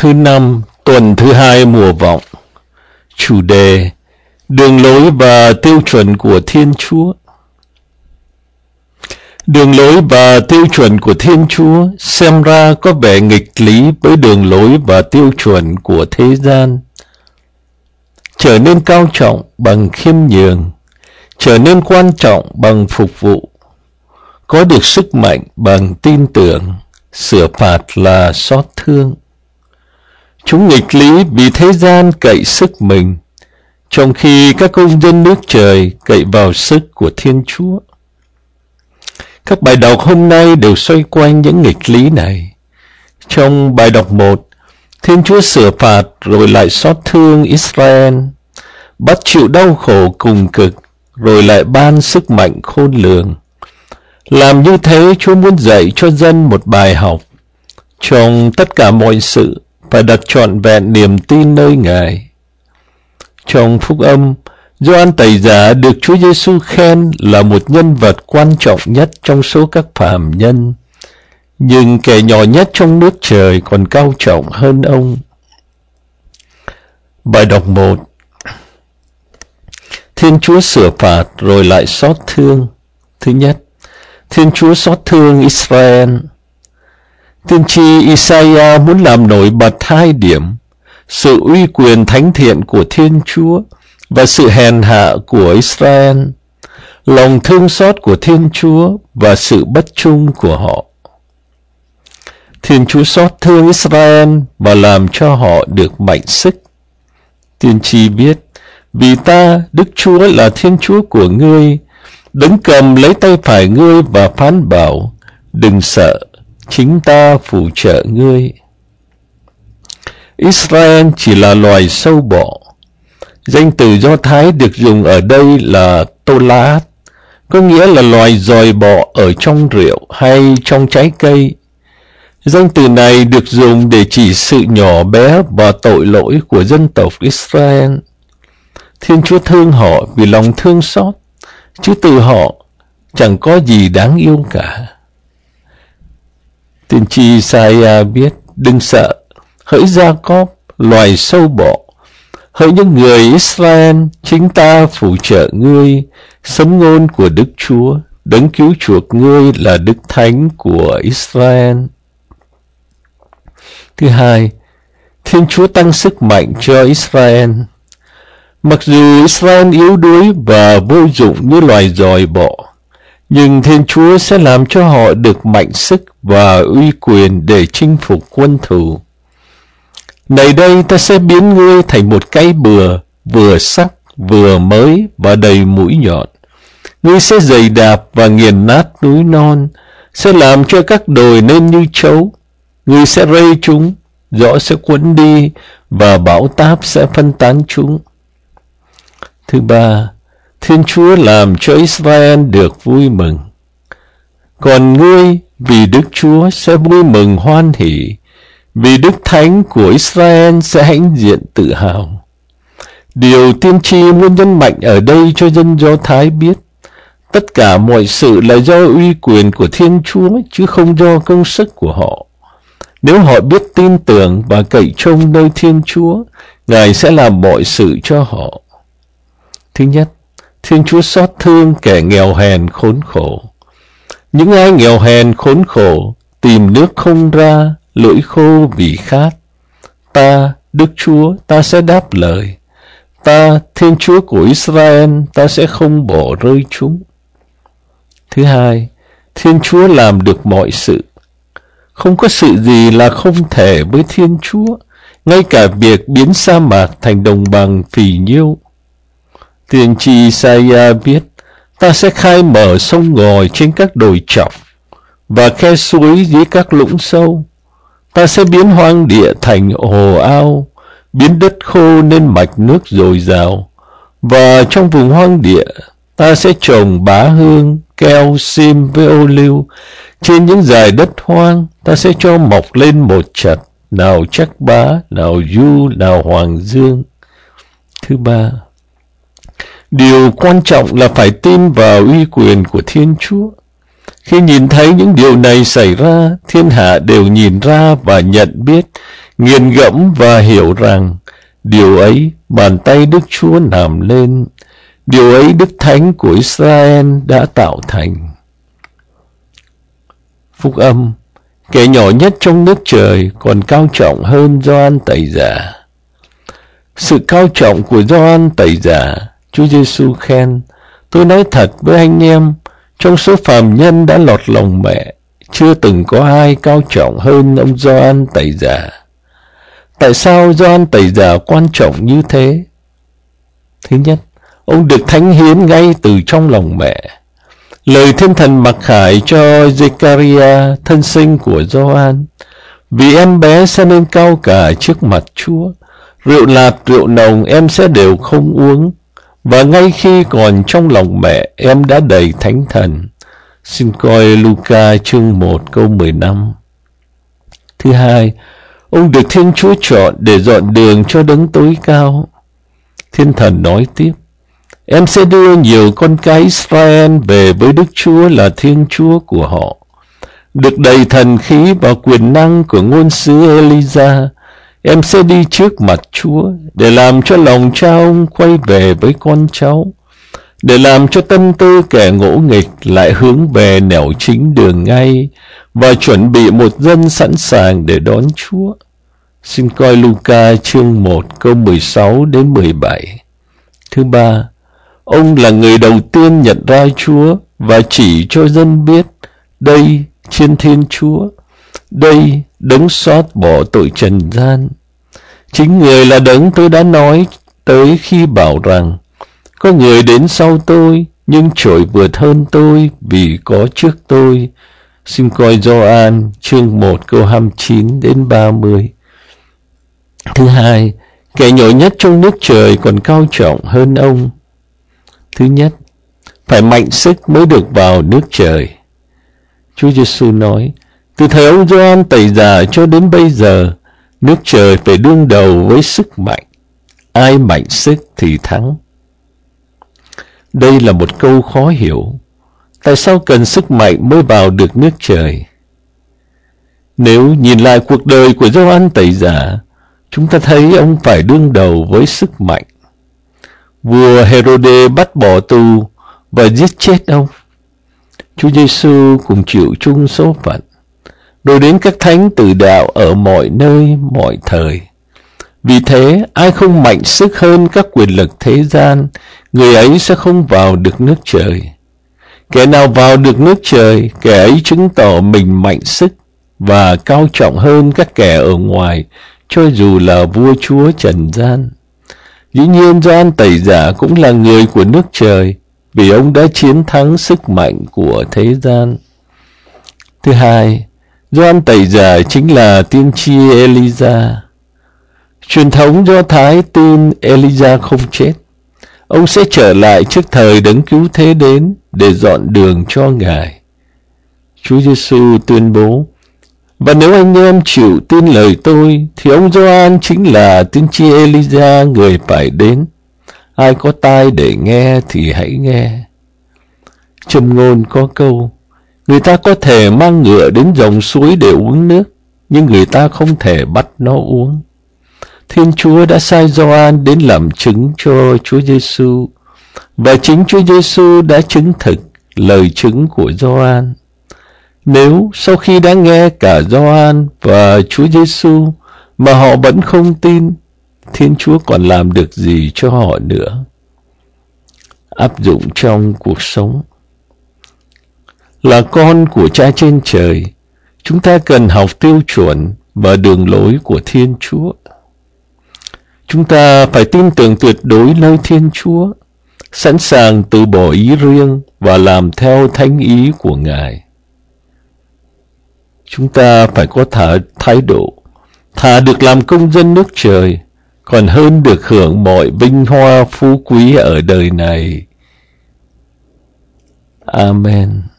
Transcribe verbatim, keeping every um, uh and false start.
Thứ năm, tuần thứ hai mùa vọng. Chủ đề: đường lối và tiêu chuẩn của Thiên Chúa. Đường lối và tiêu chuẩn của Thiên Chúa xem ra có vẻ nghịch lý với đường lối và tiêu chuẩn của thế gian. Trở nên cao trọng bằng khiêm nhường, trở nên quan trọng bằng phục vụ, có được sức mạnh bằng tin tưởng, sửa phạt là xót thương. Chúng nghịch lý vì thế gian cậy sức mình, trong khi các công dân nước trời cậy vào sức của Thiên Chúa. Các bài đọc hôm nay đều xoay quanh những nghịch lý này. Trong bài đọc một, Thiên Chúa sửa phạt rồi lại xót thương Israel, bắt chịu đau khổ cùng cực rồi lại ban sức mạnh khôn lường. Làm như thế, Chúa muốn dạy cho dân một bài học. Trong tất cả mọi sự, phải đặt trọn vẹn niềm tin nơi Ngài. Trong phúc âm, Gioan Tẩy Giả được Chúa Giêsu khen là một nhân vật quan trọng nhất trong số các phàm nhân, nhưng kẻ nhỏ nhất trong nước trời còn cao trọng hơn ông. Bài đọc một. Thiên Chúa sửa phạt rồi lại xót thương. Thứ nhất, Thiên Chúa xót thương Israel. Tiên tri Isaiah muốn làm nổi bật hai điểm: sự uy quyền thánh thiện của Thiên Chúa và sự hèn hạ của Israel, lòng thương xót của Thiên Chúa và sự bất trung của họ. Thiên Chúa xót thương Israel và làm cho họ được mạnh sức. Tiên tri viết: vì ta, Đức Chúa là Thiên Chúa của ngươi, đấng cầm lấy tay phải ngươi và phán bảo: đừng sợ, chính ta phù trợ ngươi. Israel chỉ là loài sâu bọ. Danh từ Do Thái được dùng ở đây là Tolaat, có nghĩa là loài giòi bọ ở trong rượu hay trong trái cây. Danh từ này được dùng để chỉ sự nhỏ bé và tội lỗi của dân tộc Israel. Thiên Chúa thương họ vì lòng thương xót, chứ từ họ chẳng có gì đáng yêu cả. Tiên tri Isaiah biết: đừng sợ, hỡi Gia-cóp, loài sâu bọ, hỡi những người Israel, chính ta phù trợ ngươi. Sấm ngôn của Đức Chúa, đấng cứu chuộc ngươi là Đức Thánh của Israel. Thứ hai, Thiên Chúa tăng sức mạnh cho Israel. Mặc dù Israel yếu đuối và vô dụng như loài giòi bọ, nhưng Thiên Chúa sẽ làm cho họ được mạnh sức và uy quyền để chinh phục quân thù. Này đây, ta sẽ biến ngươi thành một cây bừa, vừa sắc, vừa mới và đầy mũi nhọn. Ngươi sẽ giày đạp và nghiền nát núi non, sẽ làm cho các đồi nên như trấu. Ngươi sẽ rây chúng, gió sẽ cuốn đi và bão táp sẽ phân tán chúng. Thứ ba, Thiên Chúa làm cho Israel được vui mừng. Còn ngươi, vì Đức Chúa sẽ vui mừng hoan hỉ, vì Đức Thánh của Israel sẽ hãnh diện tự hào. Điều tiên tri muốn nhấn mạnh ở đây cho dân Do Thái biết: tất cả mọi sự là do uy quyền của Thiên Chúa, chứ không do công sức của họ. Nếu họ biết tin tưởng và cậy trông nơi Thiên Chúa, Ngài sẽ làm mọi sự cho họ. Thứ nhất, Thiên Chúa xót thương kẻ nghèo hèn khốn khổ. Những ai nghèo hèn khốn khổ, tìm nước không ra, lưỡi khô vì khát, ta, Đức Chúa, ta sẽ đáp lời. Ta, Thiên Chúa của Israel, ta sẽ không bỏ rơi chúng. Thứ hai, Thiên Chúa làm được mọi sự. Không có sự gì là không thể với Thiên Chúa, ngay cả việc biến sa mạc thành đồng bằng phì nhiêu. Tiên tri Isaiah viết: ta sẽ khai mở sông ngòi trên các đồi chọc và khe suối dưới các lũng sâu. Ta sẽ biến hoang địa thành hồ ao, biến đất khô nên mạch nước dồi dào. Và trong vùng hoang địa, ta sẽ trồng bá hương, keo, sim với ô liu. Trên những dải đất hoang, ta sẽ cho mọc lên một chặt, nào chắc bá, nào du, nào hoàng dương. Thứ ba, điều quan trọng là phải tin vào uy quyền của Thiên Chúa. Khi nhìn thấy những điều này xảy ra, thiên hạ đều nhìn ra và nhận biết nghiền ngẫm và hiểu rằng điều ấy bàn tay Đức Chúa làm lên, điều ấy Đức Thánh của Israel đã tạo thành. Phúc âm: kẻ nhỏ nhất trong nước trời còn cao trọng hơn Gioan Tẩy Giả. Sự cao trọng của Gioan Tẩy Giả, Chúa Giêsu khen: tôi nói thật với anh em, trong số phàm nhân đã lọt lòng mẹ, chưa từng có ai cao trọng hơn ông Gioan Tẩy Giả. Tại sao Gioan Tẩy Giả quan trọng như thế? Thứ nhất, ông được thánh hiến ngay từ trong lòng mẹ. Lời Thiên Thần mặc khải cho Zechariah, thân sinh của Gioan: vì em bé sẽ nên cao cả trước mặt Chúa, rượu lạt rượu nồng em sẽ đều không uống, và ngay khi còn trong lòng mẹ em đã đầy thánh thần. Xin coi Luca chương một câu mười lăm. Thứ hai, ông được Thiên Chúa chọn để dọn đường cho Đấng Tối Cao. Thiên Thần nói tiếp: em sẽ đưa nhiều con cái Israel về với Đức Chúa là Thiên Chúa của họ. Được đầy thần khí và quyền năng của ngôn sứ Elisa, em sẽ đi trước mặt Chúa để làm cho lòng cha ông quay về với con cháu, để làm cho tâm tư kẻ ngỗ nghịch lại hướng về nẻo chính đường ngay, và chuẩn bị một dân sẵn sàng để đón Chúa. Xin coi Luca chương một câu mười sáu đến mười bảy. Thứ ba, ông là người đầu tiên nhận ra Chúa và chỉ cho dân biết: đây trên Thiên Chúa, đây Đấng xót bỏ tội trần gian. Chính người là Đấng tôi đã nói tới khi bảo rằng: có người đến sau tôi, nhưng trội vượt hơn tôi vì có trước tôi. Xin coi Gioan chương một câu hai mươi chín đến ba mươi. Thứ hai, kẻ nhỏ nhất trong nước trời còn cao trọng hơn ông. Thứ nhất, phải mạnh sức mới được vào nước trời. Chúa Giêsu nói: từ thời ông Gioan Tẩy Giả cho đến bây giờ, nước trời phải đương đầu với sức mạnh. Ai mạnh sức thì thắng. Đây là một câu khó hiểu. Tại sao cần sức mạnh mới vào được nước trời? Nếu nhìn lại cuộc đời của Gioan Tẩy Giả, chúng ta thấy ông phải đương đầu với sức mạnh. Vua Herode bắt bỏ tù và giết chết ông. Chúa Giêsu cùng chịu chung số phận. Rồi đến các thánh tử đạo ở mọi nơi, mọi thời. Vì thế, ai không mạnh sức hơn các quyền lực thế gian, người ấy sẽ không vào được nước trời. Kẻ nào vào được nước trời, kẻ ấy chứng tỏ mình mạnh sức và cao trọng hơn các kẻ ở ngoài, cho dù là vua chúa trần gian. Dĩ nhiên Gioan Tẩy Giả cũng là người của nước trời, vì ông đã chiến thắng sức mạnh của thế gian. Thứ hai, Gioan Tẩy Giả chính là tiên tri Elisa. Truyền thống Do Thái tin Elisa không chết. Ông sẽ trở lại trước thời Đấng Cứu Thế đến để dọn đường cho Ngài. Chúa Giêsu tuyên bố: và nếu anh em chịu tin lời tôi, thì ông Gioan chính là tiên tri Elisa người phải đến. Ai có tai để nghe thì hãy nghe. Châm ngôn có câu: người ta có thể mang ngựa đến dòng suối để uống nước, nhưng người ta không thể bắt nó uống. Thiên Chúa đã sai Gioan đến làm chứng cho Chúa Giêsu, và chính Chúa Giêsu đã chứng thực lời chứng của Gioan. Nếu sau khi đã nghe cả Gioan và Chúa Giêsu mà họ vẫn không tin, Thiên Chúa còn làm được gì cho họ nữa? Áp dụng trong cuộc sống. Là con của Cha trên trời, chúng ta cần học tiêu chuẩn và đường lối của Thiên Chúa. Chúng ta phải tin tưởng tuyệt đối nơi Thiên Chúa, sẵn sàng từ bỏ ý riêng và làm theo thánh ý của Ngài. Chúng ta phải có thả thái độ, thà được làm công dân nước trời, còn hơn được hưởng mọi vinh hoa phú quý ở đời này. Amen.